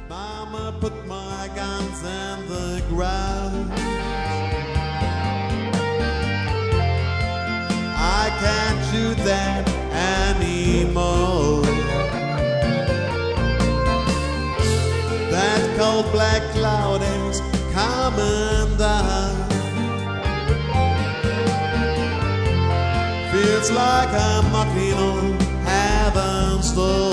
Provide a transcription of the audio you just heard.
Mama put my guns in the ground. I can't shoot that anymore. That cold black cloud is coming down. Feels like I'm knocking on heaven's door.